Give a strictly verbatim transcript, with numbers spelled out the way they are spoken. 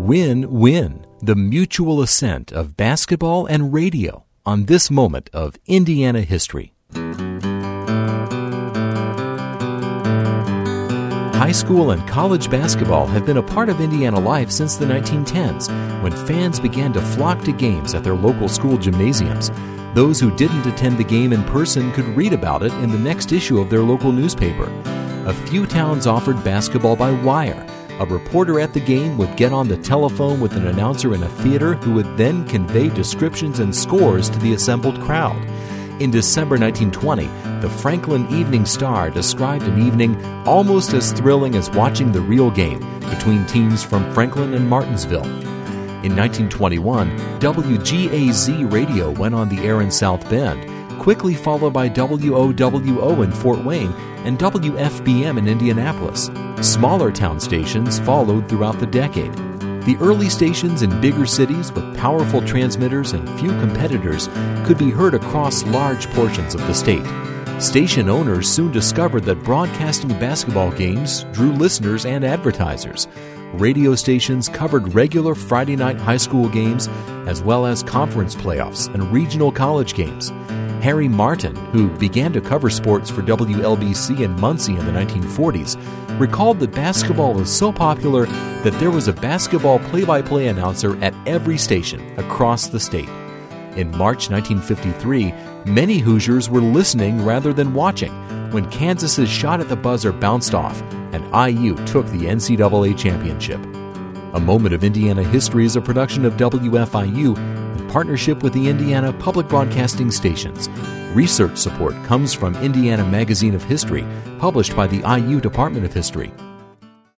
Win-win, the mutual ascent of basketball and radio on this moment of Indiana history. High school and college basketball have been a part of Indiana life since the nineteen tens, when fans began to flock to games at their local school gymnasiums. Those who didn't attend the game in person could read about it in the next issue of their local newspaper. A few towns offered basketball by wire. A reporter at the game would get on the telephone with an announcer in a theater who would then convey descriptions and scores to the assembled crowd. In December nineteen twenty, the Franklin Evening Star described an evening almost as thrilling as watching the real game between teams from Franklin and Martinsville. In nineteen twenty-one, W G A Z radio went on the air in South Bend, quickly followed by W O W O in Fort Wayne and W F B M in Indianapolis. Smaller town stations followed throughout the decade. The early stations in bigger cities with powerful transmitters and few competitors could be heard across large portions of the state. Station owners soon discovered that broadcasting basketball games drew listeners and advertisers. Radio stations covered regular Friday night high school games as well as conference playoffs and regional college games. Harry Martin, who began to cover sports for W L B C in Muncie in the nineteen forties, recalled that basketball was so popular that there was a basketball play-by-play announcer at every station across the state. In March nineteen fifty-three, many Hoosiers were listening rather than watching when Kansas's shot at the buzzer bounced off and I U took the N C double A championship. A Moment of Indiana History is a production of W F I U in partnership with the Indiana Public Broadcasting Stations. Research support comes from Indiana Magazine of History, published by the I U Department of History.